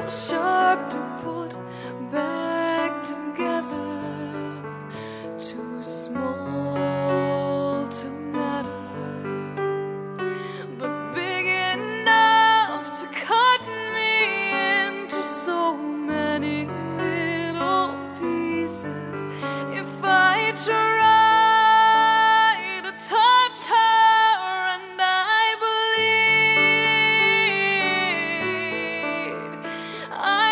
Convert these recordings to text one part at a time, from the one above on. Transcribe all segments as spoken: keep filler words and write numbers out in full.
sharp to put back together, too small to matter, but big enough to cut me into so many little pieces. If I try to touch her, and I bleed, I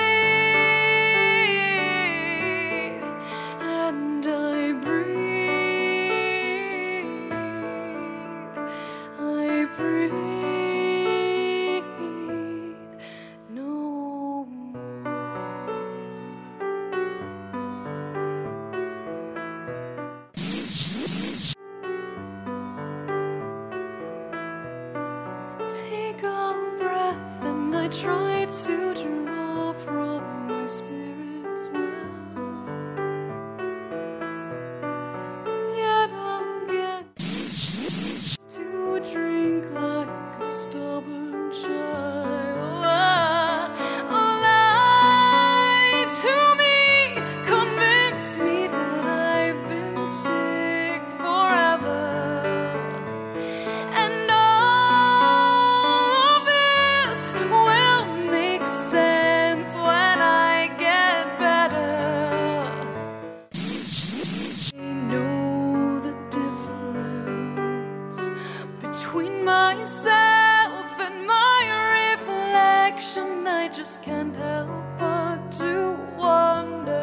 bleed, and I breathe, I breathe no more. Take a breath, and I try to draw from my spirit's well. Yet I'm getting to drink like a stubborn child. Lie to me, convince me that I've been sick forever. And all of this will make sense when I get better. I know the difference between myself and my reflection. I just can't help but to wonder